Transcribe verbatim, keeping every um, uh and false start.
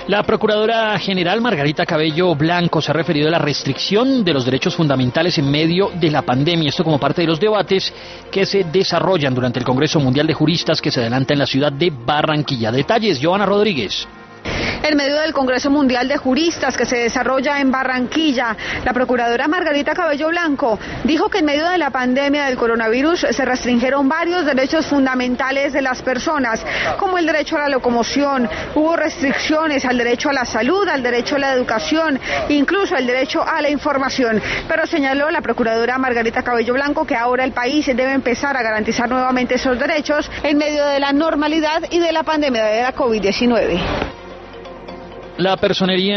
La Procuradora General Margarita Cabello Blanco se ha referido a la restricción de los derechos fundamentales en medio de la pandemia. Esto como parte de los debates que se desarrollan durante el Congreso Mundial de Juristas que se adelanta en la ciudad de Barranquilla. Detalles, Joana Rodríguez. En medio del Congreso Mundial de Juristas que se desarrolla en Barranquilla, la Procuradora Margarita Cabello Blanco dijo que en medio de la pandemia del coronavirus se restringieron varios derechos fundamentales de las personas, como el derecho a la locomoción, hubo restricciones al derecho a la salud, al derecho a la educación, incluso el derecho a la información. Pero señaló la Procuradora Margarita Cabello Blanco que ahora el país debe empezar a garantizar nuevamente esos derechos en medio de la normalidad y de la pandemia de la COVID diecinueve. La personería